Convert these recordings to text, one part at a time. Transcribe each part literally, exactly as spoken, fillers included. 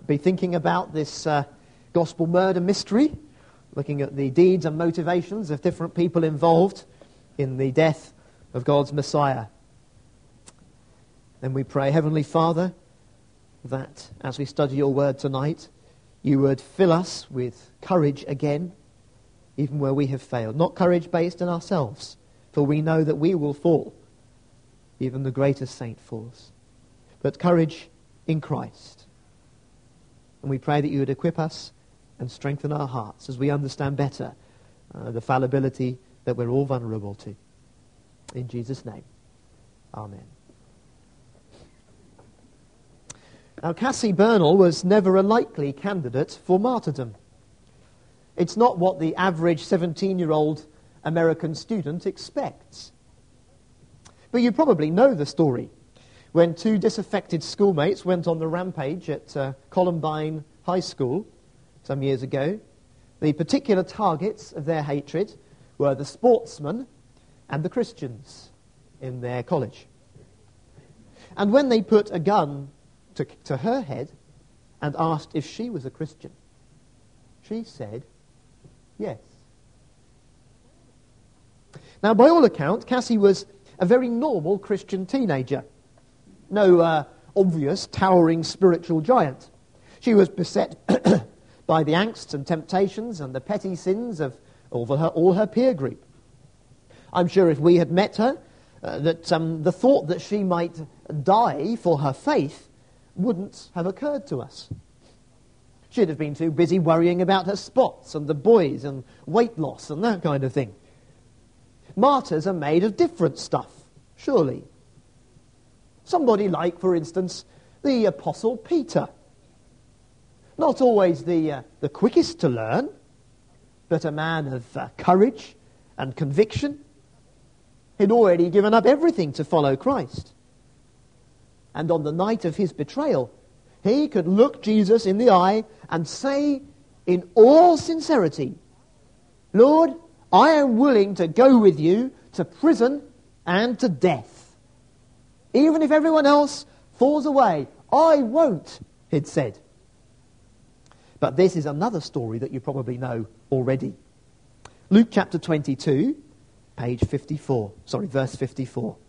be thinking about this uh, gospel murder mystery, looking at the deeds and motivations of different people involved in the death of God's Messiah. Then we pray, Heavenly Father, that as we study your word tonight, you would fill us with courage again, even where we have failed. Not courage based in ourselves, for we know that we will fall. Even the greatest saint falls. But courage in Christ. And we pray that you would equip us and strengthen our hearts as we understand better uh, the fallibility that we're all vulnerable to. In Jesus' name, amen. Now, Cassie Bernal was never a likely candidate for martyrdom. It's not what the average seventeen-year-old American student expects. But you probably know the story. When two disaffected schoolmates went on the rampage at uh, Columbine High School some years ago, the particular targets of their hatred were the sportsmen and the Christians in their college. And when they put a gun to, to her head and asked if she was a Christian, she said yes. Now, by all accounts, Cassie was a very normal Christian teenager. No uh, obvious, towering spiritual giant. She was beset by the angst and temptations and the petty sins of all her, all her peer group. I'm sure if we had met her, uh, that um, the thought that she might die for her faith wouldn't have occurred to us. She'd have been too busy worrying about her spots and the boys and weight loss and that kind of thing. Martyrs are made of different stuff, surely. Somebody like, for instance, the Apostle Peter. Not always the, uh, the quickest to learn, but a man of uh, courage and conviction. He'd already given up everything to follow Christ. And on the night of his betrayal, he could look Jesus in the eye and say in all sincerity, Lord, I am willing to go with you to prison and to death. Even if everyone else falls away, I won't, he'd said. But this is another story that you probably know already. Luke chapter twenty-two, page fifty-four. Sorry, verse fifty-four.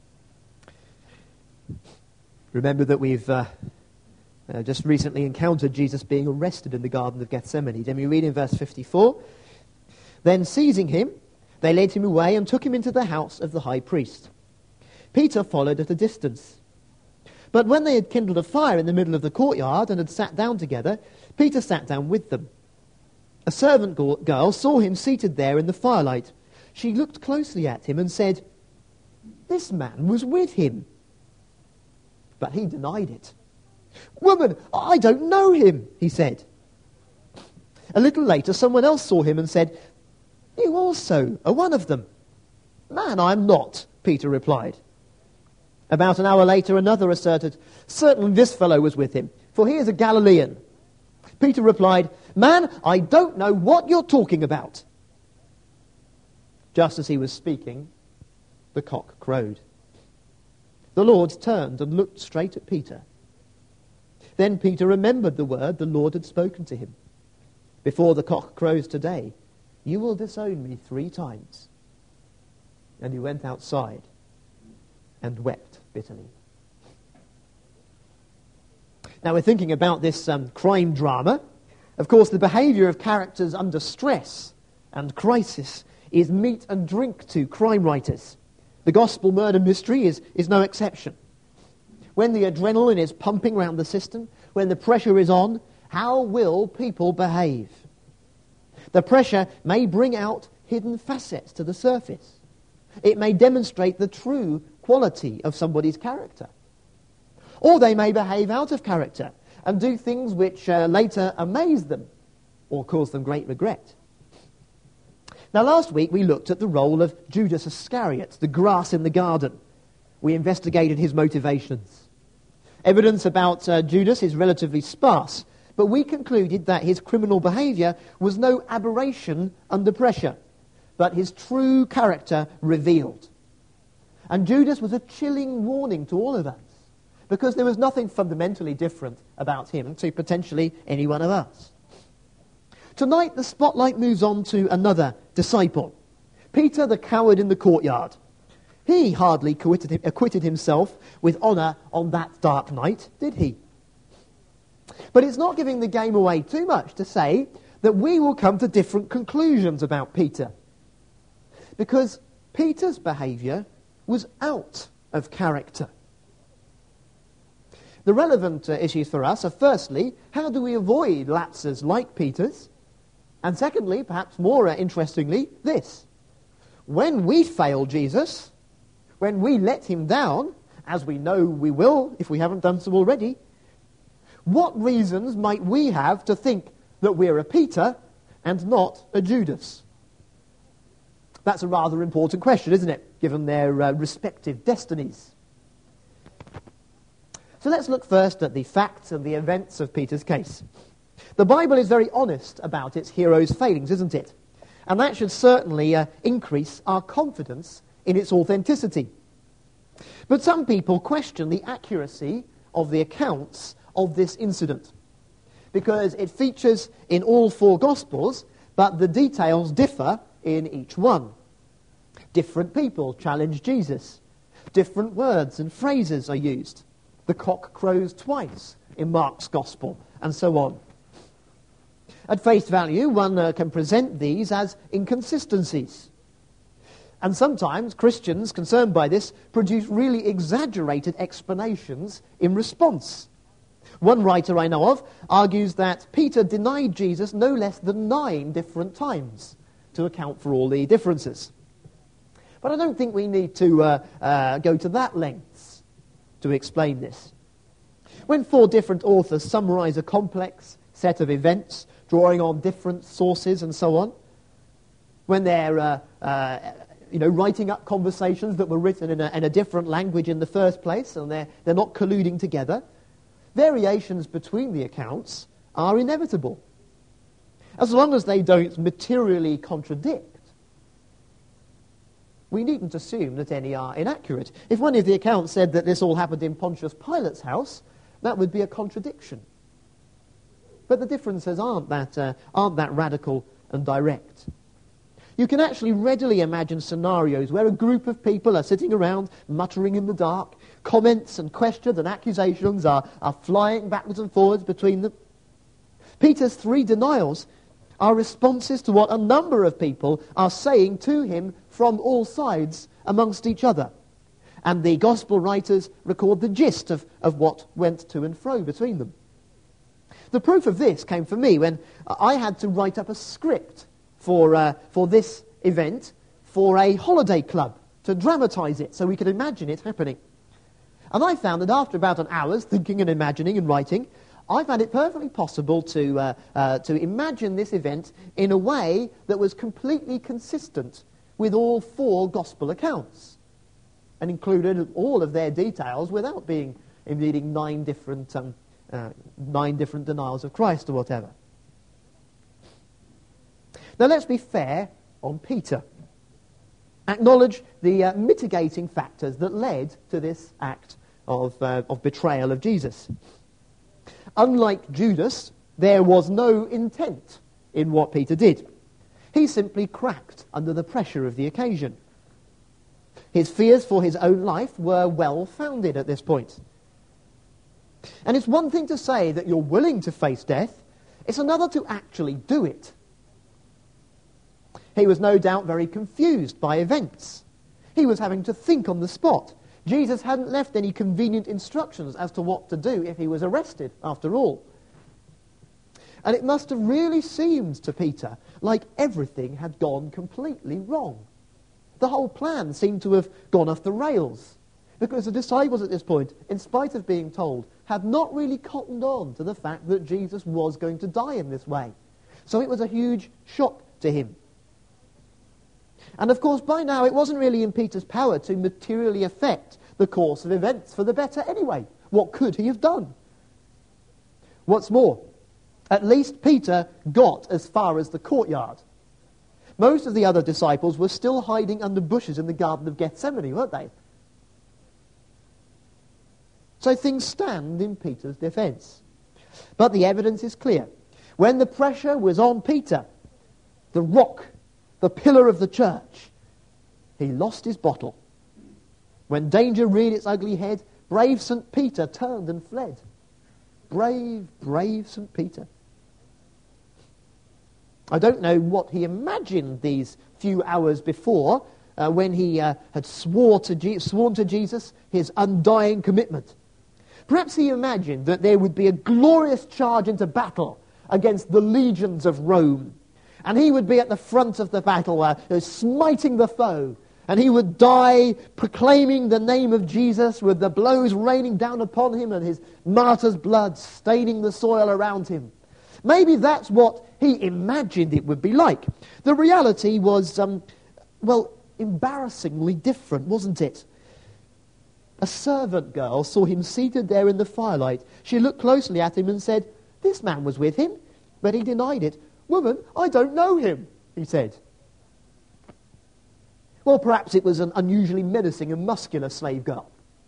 Remember that we've uh, uh, just recently encountered Jesus being arrested in the Garden of Gethsemane. Then we read in verse fifty-four, Then seizing him, they led him away and took him into the house of the high priest. Peter followed at a distance. But when they had kindled a fire in the middle of the courtyard and had sat down together, Peter sat down with them. A servant girl saw him seated there in the firelight. She looked closely at him and said, This man was with him. But he denied it. Woman, I don't know him, he said. A little later, someone else saw him and said, You also are one of them. Man, I am not, Peter replied. About an hour later, another asserted, Certainly this fellow was with him, for he is a Galilean. Peter replied, Man, I don't know what you're talking about. Just as he was speaking, the cock crowed. The Lord turned and looked straight at Peter. Then Peter remembered the word the Lord had spoken to him. Before the cock crows today, you will disown me three times. And he went outside and wept bitterly. Now we're thinking about this um, crime drama. Of course, the behavior of characters under stress and crisis is meat and drink to crime writers. The gospel murder mystery is, is no exception. When the adrenaline is pumping around the system, when the pressure is on, how will people behave? The pressure may bring out hidden facets to the surface. It may demonstrate the true quality of somebody's character. Or they may behave out of character and do things which uh, later amaze them or cause them great regret. Now, last week we looked at the role of Judas Iscariot, the grass in the garden. We investigated his motivations. Evidence about uh, Judas is relatively sparse, but we concluded that his criminal behavior was no aberration under pressure, but his true character revealed. And Judas was a chilling warning to all of us, because there was nothing fundamentally different about him to potentially any one of us. Tonight, the spotlight moves on to another disciple, Peter the coward in the courtyard. He hardly acquitted, acquitted himself with honour on that dark night, did he? But it's not giving the game away too much to say that we will come to different conclusions about Peter. Because Peter's behaviour was out of character. The relevant uh, issues for us are, firstly, how do we avoid lapses like Peter's? And secondly, perhaps more uh, interestingly, this. When we fail Jesus, when we let him down, as we know we will if we haven't done so already, what reasons might we have to think that we're a Peter and not a Judas? That's a rather important question, isn't it, given their uh, respective destinies. So let's look first at the facts and the events of Peter's case. The Bible is very honest about its hero's failings, isn't it? And that should certainly uh, increase our confidence in its authenticity. But some people question the accuracy of the accounts of this incident, because it features in all four Gospels, but the details differ in each one. Different people challenge Jesus. Different words and phrases are used. The cock crows twice in Mark's Gospel, and so on. At face value, one uh, can present these as inconsistencies. And sometimes Christians concerned by this produce really exaggerated explanations in response. One writer I know of argues that Peter denied Jesus no less than nine different times to account for all the differences. But I don't think we need to uh, uh, go to that lengths to explain this. When four different authors summarize a complex set of events, drawing on different sources and so on, when they're uh, uh, you know, writing up conversations that were written in a, in a different language in the first place, and they're, they're not colluding together, variations between the accounts are inevitable, as long as they don't materially contradict. We needn't assume that any are inaccurate. If one of the accounts said that this all happened in Pontius Pilate's house, that would be a contradiction. But the differences aren't that, uh, aren't that radical and direct. You can actually readily imagine scenarios where a group of people are sitting around muttering in the dark, comments and questions and accusations are, are flying backwards and forwards between them. Peter's three denials are responses to what a number of people are saying to him from all sides amongst each other. And the gospel writers record the gist of, of what went to and fro between them. The proof of this came for me when I had to write up a script for, uh, for this event for a holiday club to dramatize it so we could imagine it happening. And I found that after about an hour's thinking and imagining and writing, I found it perfectly possible to, uh, uh, to imagine this event in a way that was completely consistent with all four gospel accounts and included all of their details without being needing nine different um, uh, nine different denials of Christ or whatever. Now let's be fair on Peter. Acknowledge the uh, mitigating factors that led to this act of, uh, of betrayal of Jesus. Unlike Judas, there was no intent in what Peter did. He simply cracked under the pressure of the occasion. His fears for his own life were well-founded at this point. And it's one thing to say that you're willing to face death, it's another to actually do it. He was no doubt very confused by events. He was having to think on the spot. Jesus hadn't left any convenient instructions as to what to do if he was arrested, after all. And it must have really seemed to Peter like everything had gone completely wrong. The whole plan seemed to have gone off the rails, because the disciples at this point, in spite of being told, had not really cottoned on to the fact that Jesus was going to die in this way. So it was a huge shock to him. And of course, by now, it wasn't really in Peter's power to materially affect the course of events for the better anyway. What could he have done? What's more, at least Peter got as far as the courtyard. Most of the other disciples were still hiding under bushes in the Garden of Gethsemane, weren't they? So things stand in Peter's defence. But the evidence is clear. When the pressure was on Peter, the rock, the pillar of the church, he lost his bottle. When danger reared its ugly head, brave Saint Peter turned and fled. Brave, brave Saint Peter. I don't know what he imagined these few hours before uh, when he uh, had swore to Je- sworn to Jesus his undying commitment. Perhaps he imagined that there would be a glorious charge into battle against the legions of Rome. And he would be at the front of the battle, uh, smiting the foe. And he would die proclaiming the name of Jesus with the blows raining down upon him and his martyr's blood staining the soil around him. Maybe that's what he imagined it would be like. The reality was, um, well, embarrassingly different, wasn't it? A servant girl saw him seated there in the firelight. She looked closely at him and said, "This man was with him." But he denied it. "Woman, I don't know him," he said. Well, perhaps it was an unusually menacing and muscular slave girl.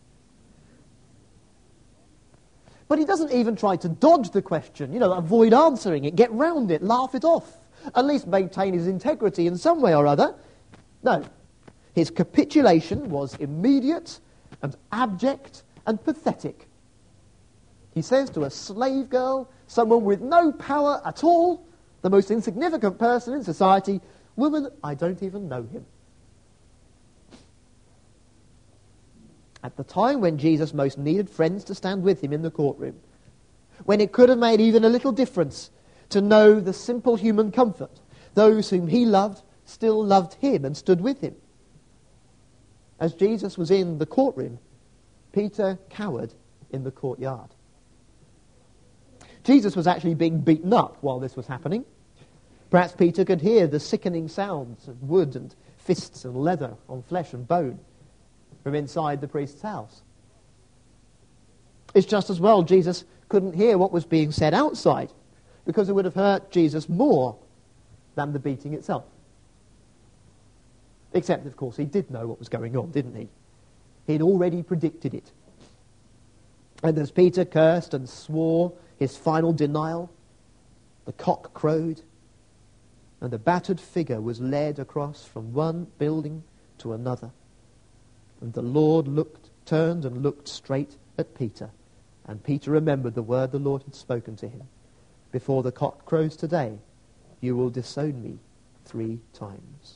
But he doesn't even try to dodge the question, you know, avoid answering it, get round it, laugh it off, at least maintain his integrity in some way or other. No, his capitulation was immediate and abject and pathetic. He says to a slave girl, someone with no power at all, the most insignificant person in society, "Woman, I don't even know him." At the time when Jesus most needed friends to stand with him in the courtroom, when it could have made even a little difference to know the simple human comfort, those whom he loved still loved him and stood with him. As Jesus was in the courtroom, Peter cowered in the courtyard. Jesus was actually being beaten up while this was happening. Perhaps Peter could hear the sickening sounds of wood and fists and leather on flesh and bone from inside the priest's house. It's just as well Jesus couldn't hear what was being said outside, because it would have hurt Jesus more than the beating itself. Except, of course, he did know what was going on, didn't he? He'd already predicted it. And as Peter cursed and swore his final denial, the cock crowed, and the battered figure was led across from one building to another. And the Lord looked, turned and looked straight at Peter. And Peter remembered the word the Lord had spoken to him. "Before the cock crows today, you will disown me three times."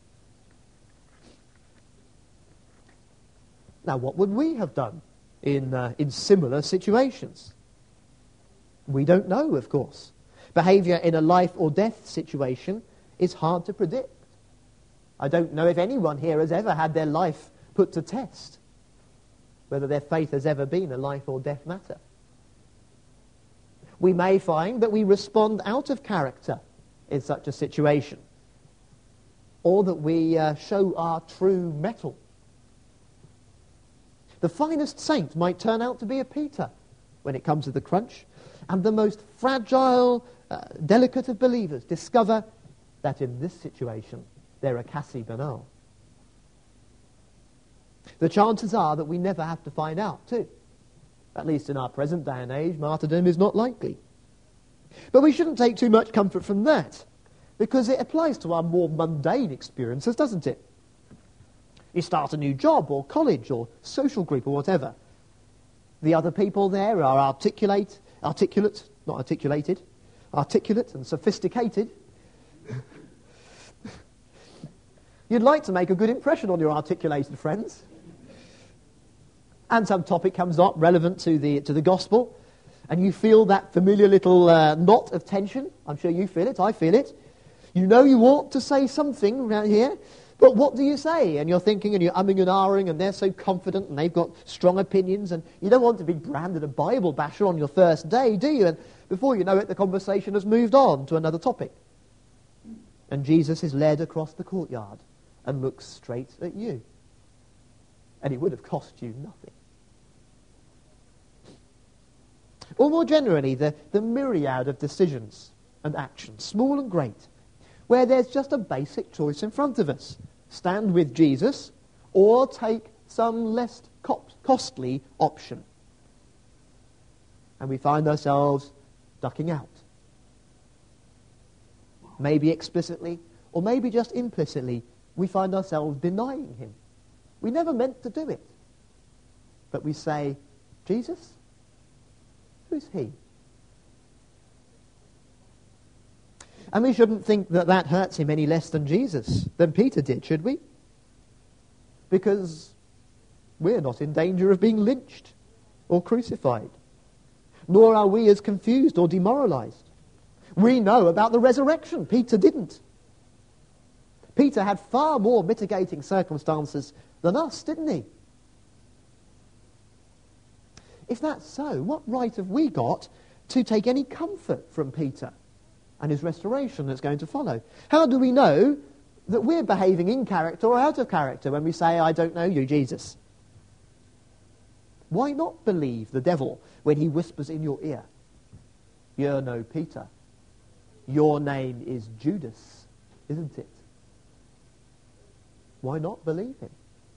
Now, what would we have done in, uh, in similar situations? We don't know, of course. Behavior in a life or death situation is hard to predict. I don't know if anyone here has ever had their life put to test, whether their faith has ever been a life or death matter. We may find that we respond out of character in such a situation, or that we uh, show our true mettle. The finest saint might turn out to be a Peter when it comes to the crunch, and the most fragile, uh, delicate of believers discover that in this situation they're a Cassie Bernal. The chances are that we never have to find out, too. At least in our present day and age, martyrdom is not likely. But we shouldn't take too much comfort from that, because it applies to our more mundane experiences, doesn't it? You start a new job or college or social group or whatever. The other people there are articulate, articulate, not articulated, articulate and sophisticated. You'd like to make a good impression on your articulated friends. And some topic comes up relevant to the to the gospel, and you feel that familiar little uh, knot of tension. I'm sure you feel it, I feel it. You know you ought to say something around here, but what do you say? And you're thinking and you're umming and ahhing, and they're so confident and they've got strong opinions, and you don't want to be branded a Bible basher on your first day, do you? And before you know it, the conversation has moved on to another topic. And Jesus is led across the courtyard and looks straight at you. And it would have cost you nothing. Or more generally, the, the myriad of decisions and actions, small and great, where there's just a basic choice in front of us. Stand with Jesus or take some less costly option. and we find ourselves ducking out. Maybe explicitly, or maybe just implicitly, we find ourselves denying him. We never meant to do it. But we say, Jesus? Who's he? And we shouldn't think that that hurts him any less than Jesus, than Peter did, should we? Because we're not in danger of being lynched or crucified. Nor are we as confused or demoralized. We know about the resurrection. Peter didn't. Peter had far more mitigating circumstances than us, didn't he? If that's so, what right have we got to take any comfort from Peter and his restoration that's going to follow? How do we know that we're behaving in character or out of character when we say, I don't know you, Jesus? Why not believe the devil when he whispers in your ear, you're no Peter. Your name is Judas, isn't it? Why not believe him?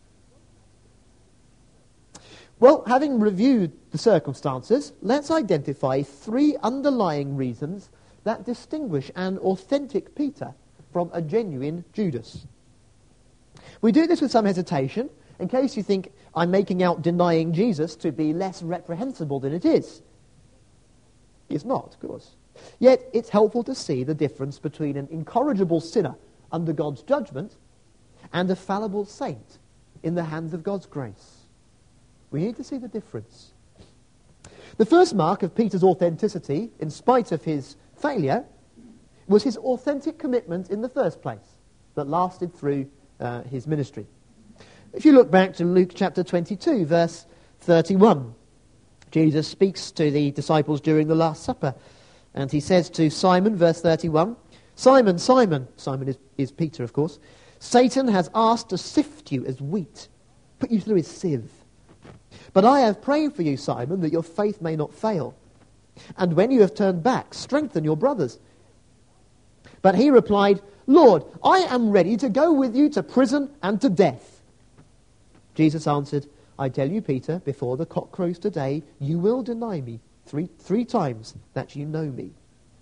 Well, having reviewed the circumstances, let's identify three underlying reasons that distinguish an authentic Peter from a genuine Judas. We do this with some hesitation, in case you think I'm making out denying Jesus to be less reprehensible than it is. It's not, of course. Yet it's helpful to see the difference between an incorrigible sinner under God's judgment and a fallible saint in the hands of God's grace. We need to see the difference. The first mark of Peter's authenticity, in spite of his failure, was his authentic commitment in the first place that lasted through uh, his ministry. If you look back to Luke chapter twenty-two, verse thirty-one, Jesus speaks to the disciples during the Last Supper, and he says to Simon, verse thirty-one, Simon, Simon, Simon is, is Peter, of course, Satan has asked to sift you as wheat, put you through his sieve. But I have prayed for you, Simon, that your faith may not fail. And when you have turned back, strengthen your brothers. But he replied, Lord, I am ready to go with you to prison and to death. Jesus answered, I tell you, Peter, before the cock crows today, you will deny me three, three times that you know me.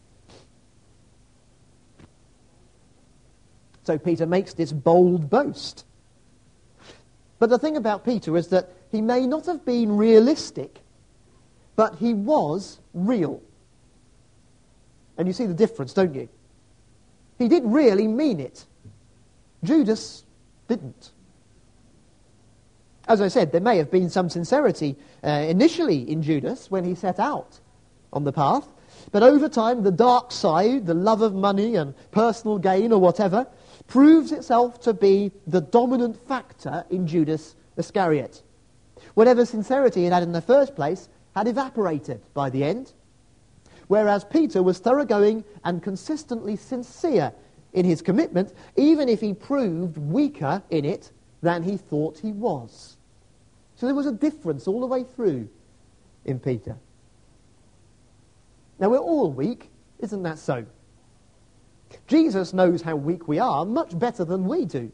So Peter makes this bold boast. But the thing about Peter is that he may not have been realistic, but he was real. And you see the difference, don't you? He did really mean it. Judas didn't. As I said, there may have been some sincerity uh, initially in Judas when he set out on the path, but over time the dark side, the love of money and personal gain or whatever, proves itself to be the dominant factor in Judas Iscariot. Whatever sincerity he had in the first place had evaporated by the end, whereas Peter was thoroughgoing and consistently sincere in his commitment, even if he proved weaker in it than he thought he was. So there was a difference all the way through in Peter. Now, we're all weak, isn't that so? Jesus knows how weak we are much better than we do.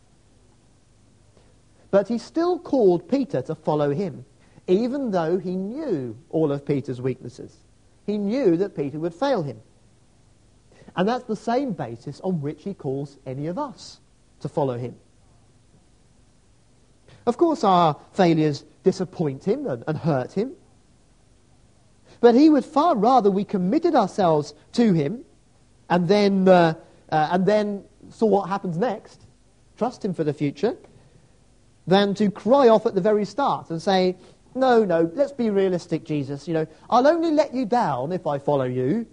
But he still called Peter to follow him, even though he knew all of Peter's weaknesses. He knew that Peter would fail him. And that's the same basis on which he calls any of us to follow him. Of course, our failures disappoint him and, and hurt him. But he would far rather we committed ourselves to him and then, uh, uh, and then saw what happens next, trust him for the future, than to cry off at the very start and say, no, no, let's be realistic, Jesus. You know, I'll only let you down if I follow you.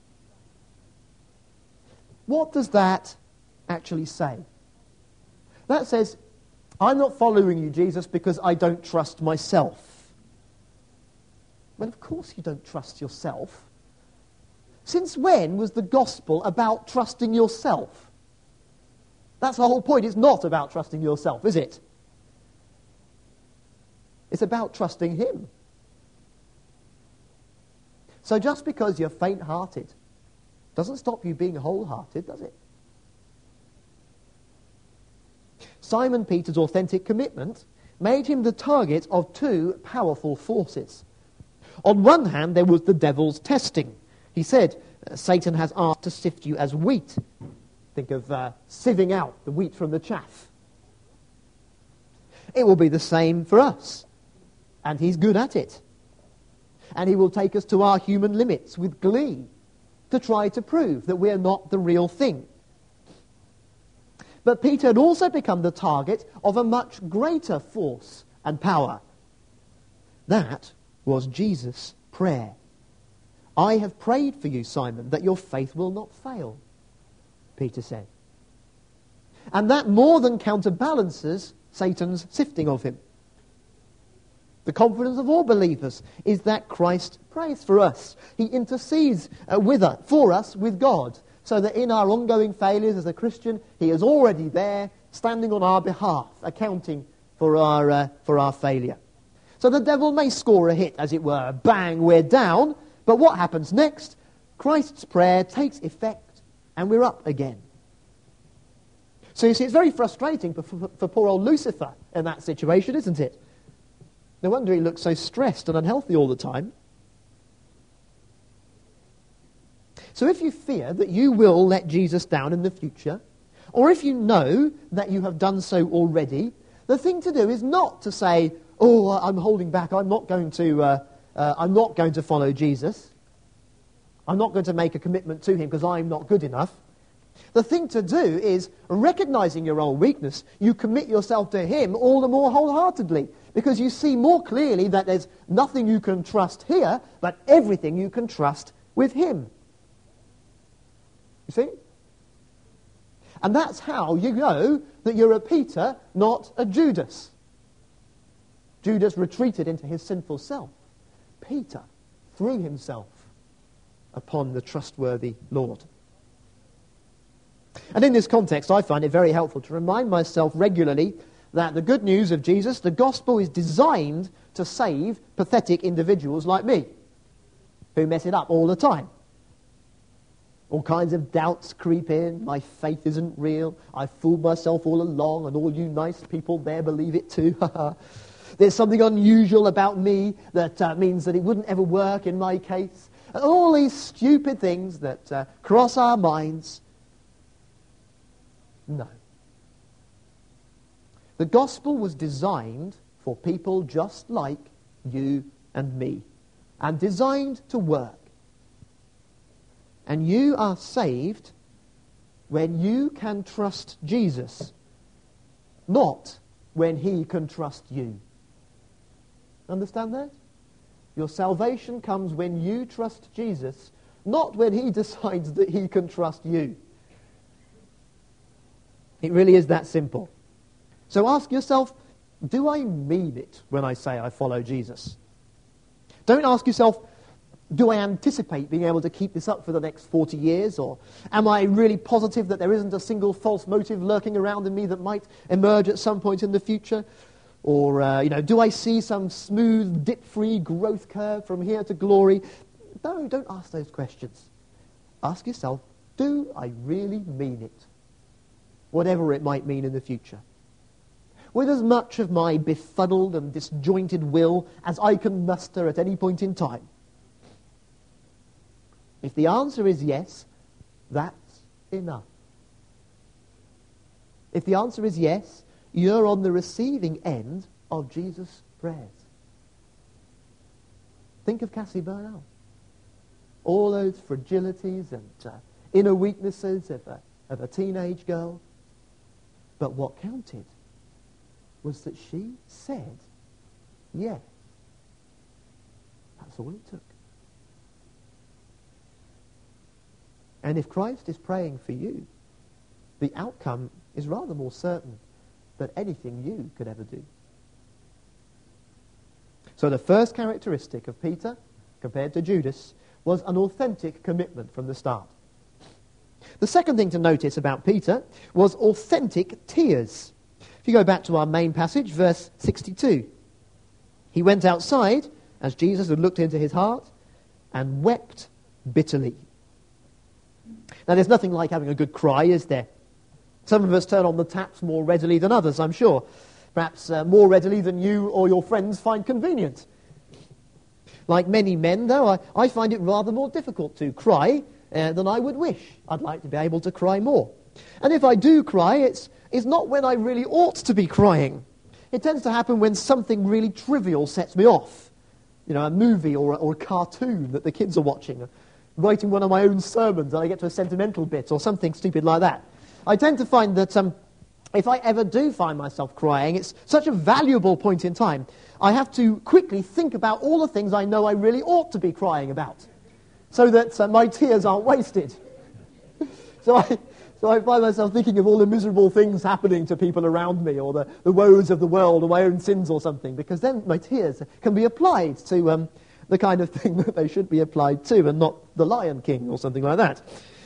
What does that actually say? That says, I'm not following you, Jesus, because I don't trust myself. Well, of course you don't trust yourself. Since when was the gospel about trusting yourself? That's the whole point. It's not about trusting yourself, is it? It's about trusting him. So just because you're faint-hearted doesn't stop you being wholehearted, does it? Simon Peter's authentic commitment made him the target of two powerful forces. On one hand, there was the devil's testing. He said, Satan has asked to sift you as wheat. Think of uh, sieving out the wheat from the chaff. It will be the same for us. And he's good at it. And he will take us to our human limits with glee to try to prove that we're not the real thing. But Peter had also become the target of a much greater force and power. That was Jesus' prayer. I have prayed for you, Simon, that your faith will not fail, Peter said. And that more than counterbalances Satan's sifting of him. The confidence of all believers is that Christ prays for us. He intercedes uh, with us, for us with God, so that in our ongoing failures as a Christian, he is already there, standing on our behalf, accounting for our, uh, for our failure. So the devil may score a hit, as it were. Bang, we're down. But what happens next? Christ's prayer takes effect, and we're up again. So you see, it's very frustrating for, for, for poor old Lucifer in that situation, isn't it? No wonder he looks so stressed and unhealthy all the time. So if you fear that you will let Jesus down in the future, or if you know that you have done so already, the thing to do is not to say, oh, I'm holding back, I'm not going to, uh, uh, I'm not going to follow Jesus. I'm not going to make a commitment to him because I'm not good enough. The thing to do is, recognizing your own weakness, you commit yourself to him all the more wholeheartedly, because you see more clearly that there's nothing you can trust here, but everything you can trust with him. You see? And that's how you know that you're a Peter, not a Judas. Judas retreated into his sinful self. Peter threw himself upon the trustworthy Lord. And in this context, I find it very helpful to remind myself regularly that the good news of Jesus, the gospel, is designed to save pathetic individuals like me, who mess it up all the time. All kinds of doubts creep in. My faith isn't real. I've fooled myself all along, and all you nice people there believe it too. There's something unusual about me that uh, means that it wouldn't ever work in my case. And all these stupid things that uh, cross our minds. No. The gospel was designed for people just like you and me, and designed to work. And you are saved when you can trust Jesus, not when he can trust you. Understand that? Your salvation comes when you trust Jesus, not when he decides that he can trust you. It really is that simple. So ask yourself, do I mean it when I say I follow Jesus? Don't ask yourself, do I anticipate being able to keep this up for the next forty years? Or am I really positive that there isn't a single false motive lurking around in me that might emerge at some point in the future? Or, uh, you know, do I see some smooth, dip-free growth curve from here to glory? No, don't ask those questions. Ask yourself, do I really mean it? Whatever it might mean in the future. With as much of my befuddled and disjointed will as I can muster at any point in time. If the answer is yes, that's enough. If the answer is yes, you're on the receiving end of Jesus' prayers. Think of Cassie Bernal. All those fragilities and uh, inner weaknesses of a, of a teenage girl. But what counted was that she said, yes. That's all it took. And if Christ is praying for you, the outcome is rather more certain than anything you could ever do. So the first characteristic of Peter, compared to Judas, was an authentic commitment from the start. The second thing to notice about Peter was authentic tears. If you go back to our main passage, verse sixty-two. He went outside, as Jesus had looked into his heart, and wept bitterly. Now, there's nothing like having a good cry, is there? Some of us turn on the taps more readily than others, I'm sure. Perhaps uh, more readily than you or your friends find convenient. Like many men, though, I, I find it rather more difficult to cry uh, than I would wish. I'd like to be able to cry more. And if I do cry, it's, it's not when I really ought to be crying. It tends to happen when something really trivial sets me off. You know, a movie or a, or a cartoon that the kids are watching, writing one of my own sermons and I get to a sentimental bit or something stupid like that. I tend to find that um, if I ever do find myself crying, it's such a valuable point in time. I have to quickly think about all the things I know I really ought to be crying about so that uh, my tears aren't wasted. so I... So I find myself thinking of all the miserable things happening to people around me, or the, the woes of the world, or my own sins or something, because then my tears can be applied to um, the kind of thing that they should be applied to, and not the Lion King or something like that.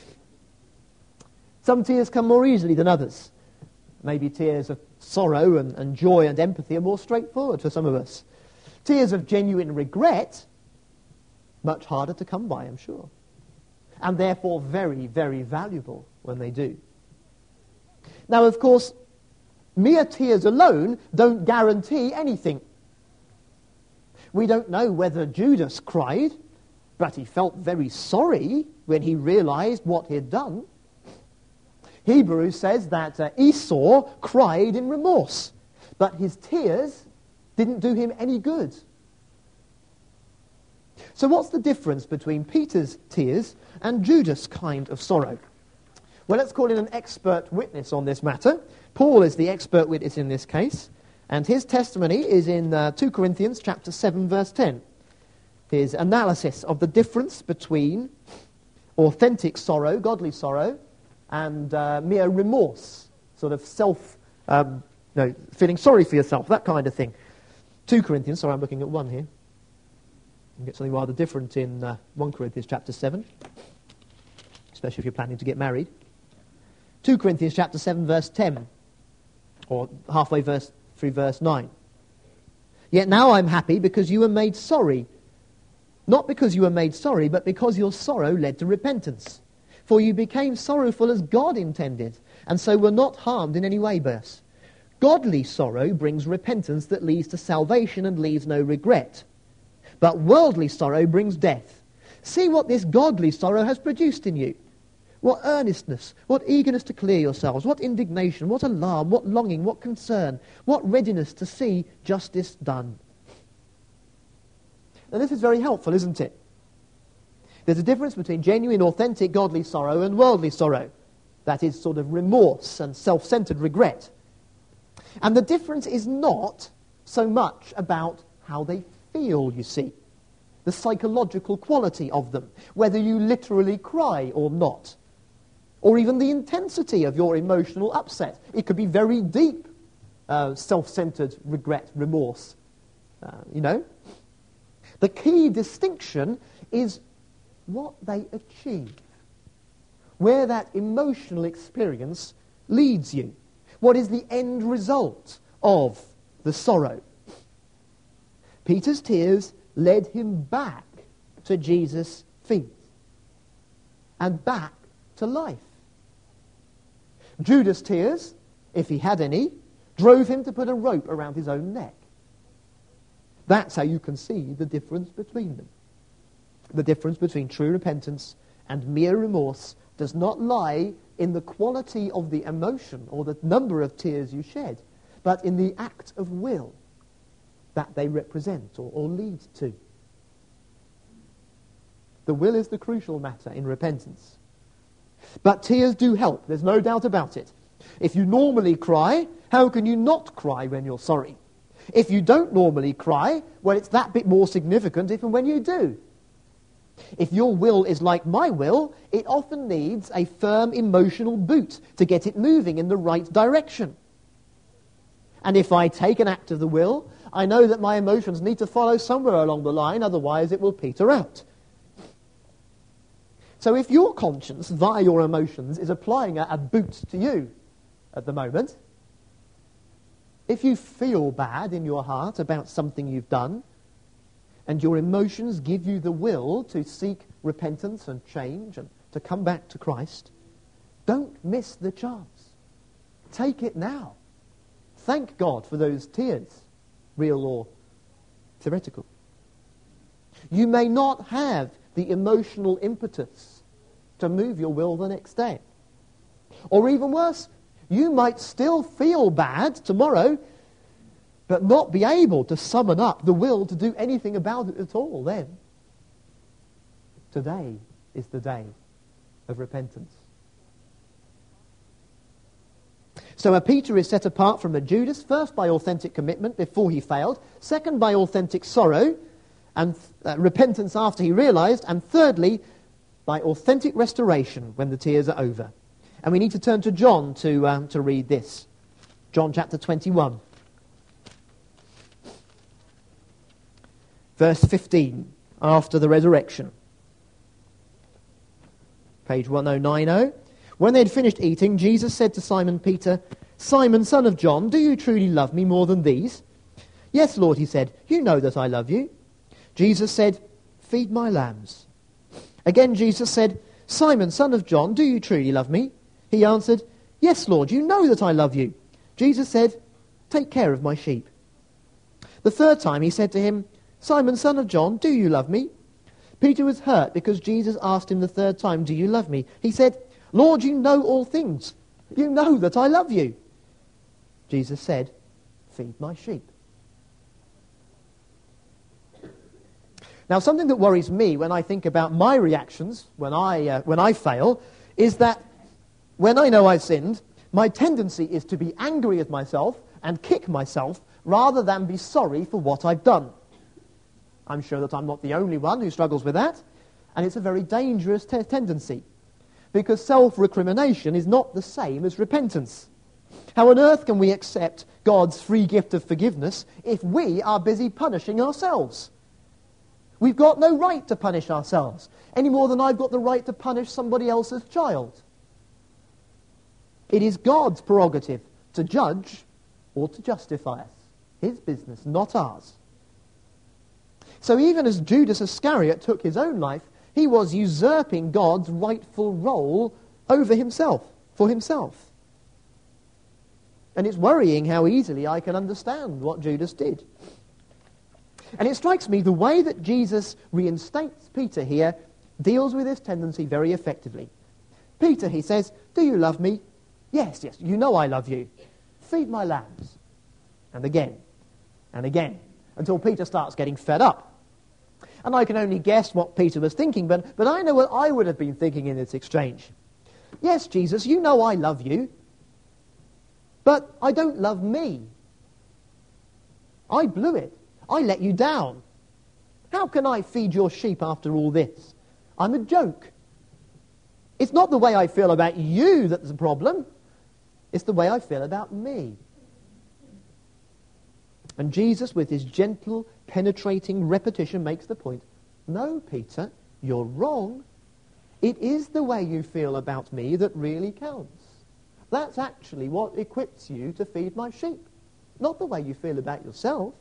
Some tears come more easily than others. Maybe tears of sorrow and, and joy and empathy are more straightforward for some of us. Tears of genuine regret, much harder to come by, I'm sure. And therefore very, very valuable when they do. Now, of course, mere tears alone don't guarantee anything. We don't know whether Judas cried, but he felt very sorry when he realized what he had done. Hebrews says that uh, Esau cried in remorse, but his tears didn't do him any good. So what's the difference between Peter's tears and Judas' kind of sorrow? Well, let's call in an expert witness on this matter. Paul is the expert witness in this case, and his testimony is in uh, Second Corinthians chapter seven, verse ten. His analysis of the difference between authentic sorrow, godly sorrow, and uh, mere remorse, sort of self, um, no, feeling sorry for yourself, that kind of thing. Second Corinthians, sorry, I'm looking at one here. You get something rather different in uh, First Corinthians chapter seven, especially if you're planning to get married. Second Corinthians chapter seven, verse ten, or halfway verse through verse nine. Yet now I'm happy because you were made sorry. Not because you were made sorry, but because your sorrow led to repentance. For you became sorrowful as God intended, and so were not harmed in any way by us. Godly sorrow brings repentance that leads to salvation and leaves no regret. But worldly sorrow brings death. See what this godly sorrow has produced in you. What earnestness, what eagerness to clear yourselves, what indignation, what alarm, what longing, what concern, what readiness to see justice done. Now this is very helpful, isn't it? There's a difference between genuine, authentic, godly sorrow and worldly sorrow. That is sort of remorse and self-centered regret. And the difference is not so much about how they feel, you see. The psychological quality of them. Whether you literally cry or not. Or even the intensity of your emotional upset. It could be very deep, uh, self-centered regret, remorse. Uh, you know? The key distinction is what they achieve. Where that emotional experience leads you. What is the end result of the sorrow? Peter's tears led him back to Jesus' feet and back to life. Judas' tears, if he had any, drove him to put a rope around his own neck. That's how you can see the difference between them. The difference between true repentance and mere remorse does not lie in the quality of the emotion or the number of tears you shed, but in the act of will that they represent or, or lead to. The will is the crucial matter in repentance. But tears do help, there's no doubt about it. If you normally cry, how can you not cry when you're sorry? If you don't normally cry, well, it's that bit more significant if and when you do. If your will is like my will, it often needs a firm emotional boot to get it moving in the right direction. And if I take an act of the will, I know that my emotions need to follow somewhere along the line, otherwise it will peter out. So if your conscience, via your emotions, is applying a, a boot to you at the moment, if you feel bad in your heart about something you've done, and your emotions give you the will to seek repentance and change and to come back to Christ, don't miss the chance. Take it now. Thank God for those tears, real or theoretical. You may not have the emotional impetus to move your will the next day. Or even worse, you might still feel bad tomorrow, but not be able to summon up the will to do anything about it at all then. Today is the day of repentance. So a Peter is set apart from a Judas, first by authentic commitment before he failed, second by authentic sorrow and uh, repentance after he realized, and thirdly by authentic restoration when the tears are over. And we need to turn to John to, um, to read this. John chapter twenty-one. Verse fifteen, after the resurrection. Page one oh nine oh. When they had finished eating, Jesus said to Simon Peter, "Simon, son of John, do you truly love me more than these?" "Yes, Lord," he said, "you know that I love you." Jesus said, "Feed my lambs." Again Jesus said, "Simon, son of John, do you truly love me?" He answered, "Yes, Lord, you know that I love you." Jesus said, "Take care of my sheep." The third time he said to him, "Simon, son of John, do you love me?" Peter was hurt because Jesus asked him the third time, "Do you love me?" He said, "Lord, you know all things. You know that I love you." Jesus said, "Feed my sheep." Now, something that worries me when I think about my reactions when I, uh, when I fail is that when I know I've sinned, my tendency is to be angry at myself and kick myself rather than be sorry for what I've done. I'm sure that I'm not the only one who struggles with that, and it's a very dangerous te- tendency, because self-recrimination is not the same as repentance. How on earth can we accept God's free gift of forgiveness if we are busy punishing ourselves? We've got no right to punish ourselves, any more than I've got the right to punish somebody else's child. It is God's prerogative to judge or to justify us. His business, not ours. So even as Judas Iscariot took his own life, he was usurping God's rightful role over himself, for himself. And it's worrying how easily I can understand what Judas did. And it strikes me the way that Jesus reinstates Peter here deals with this tendency very effectively. Peter, he says, "Do you love me?" "Yes, yes, you know I love you." "Feed my lambs." And again, and again, until Peter starts getting fed up. And I can only guess what Peter was thinking, but, but I know what I would have been thinking in this exchange. "Yes, Jesus, you know I love you, but I don't love me. I blew it. I let you down. How can I feed your sheep after all this? I'm a joke. It's not the way I feel about you that's the problem. It's the way I feel about me." And Jesus, with his gentle, penetrating repetition, makes the point. "No, Peter, you're wrong. It is the way you feel about me that really counts. That's actually what equips you to feed my sheep, not the way you feel about yourself.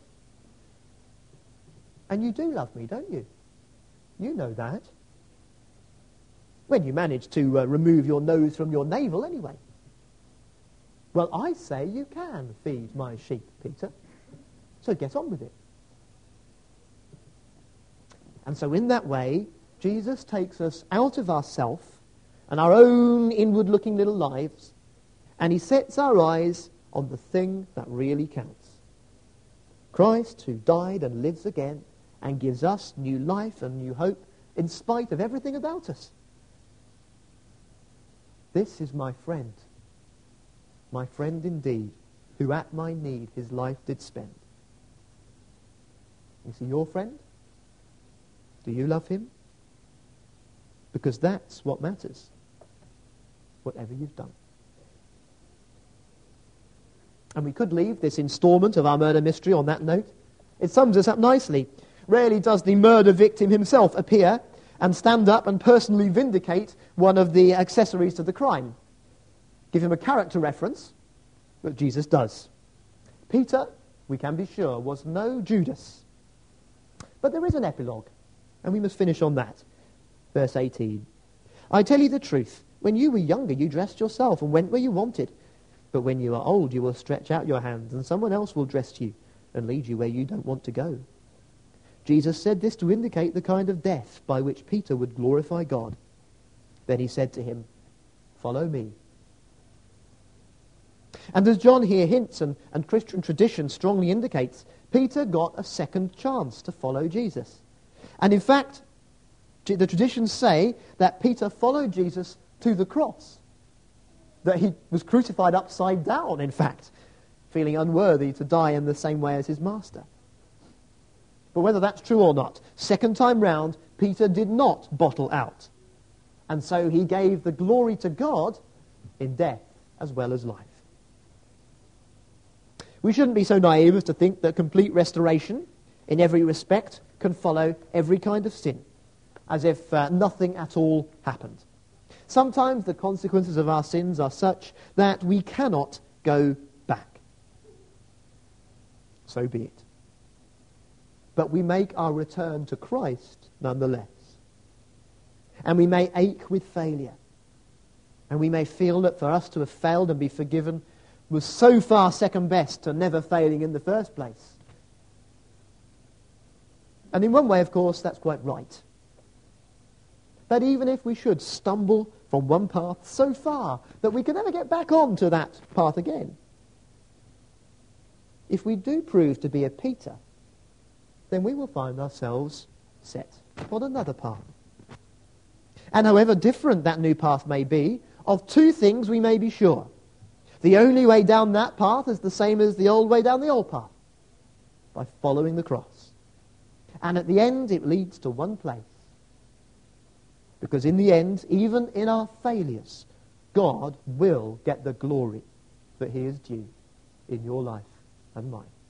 And you do love me, don't you? You know that. When you manage to uh, remove your nose from your navel anyway. Well, I say you can feed my sheep, Peter. So get on with it." And so in that way, Jesus takes us out of ourself and our own inward-looking little lives, and he sets our eyes on the thing that really counts. Christ, who died and lives again and gives us new life and new hope in spite of everything about us. This is my friend, my friend indeed, who at my need his life did spend. Is he your friend? Do you love him? Because that's what matters, whatever you've done. And we could leave this installment of our murder mystery on that note. It sums us up nicely. Rarely does the murder victim himself appear and stand up and personally vindicate one of the accessories to the crime. Give him a character reference, but Jesus does. Peter, we can be sure, was no Judas. But there is an epilogue, and we must finish on that. Verse eighteen. "I tell you the truth, when you were younger you dressed yourself and went where you wanted. But when you are old you will stretch out your hands, and someone else will dress you and lead you where you don't want to go." Jesus said this to indicate the kind of death by which Peter would glorify God. Then he said to him, "Follow me." And as John here hints, and, and Christian tradition strongly indicates, Peter got a second chance to follow Jesus. And in fact, the traditions say that Peter followed Jesus to the cross, that he was crucified upside down, in fact, feeling unworthy to die in the same way as his master. But whether that's true or not, second time round, Peter did not bottle out. And so he gave the glory to God in death as well as life. We shouldn't be so naive as to think that complete restoration in every respect can follow every kind of sin, as if uh, nothing at all happened. Sometimes the consequences of our sins are such that we cannot go back. So be it. But we make our return to Christ nonetheless. And we may ache with failure. And we may feel that for us to have failed and be forgiven was so far second best to never failing in the first place. And in one way, of course, that's quite right. But even if we should stumble from one path so far that we can never get back onto that path again, if we do prove to be a Peter, then we will find ourselves set on another path. And however different that new path may be, of two things we may be sure. The only way down that path is the same as the old way down the old path, by following the cross. And at the end, it leads to one place. Because in the end, even in our failures, God will get the glory that he is due in your life and mine.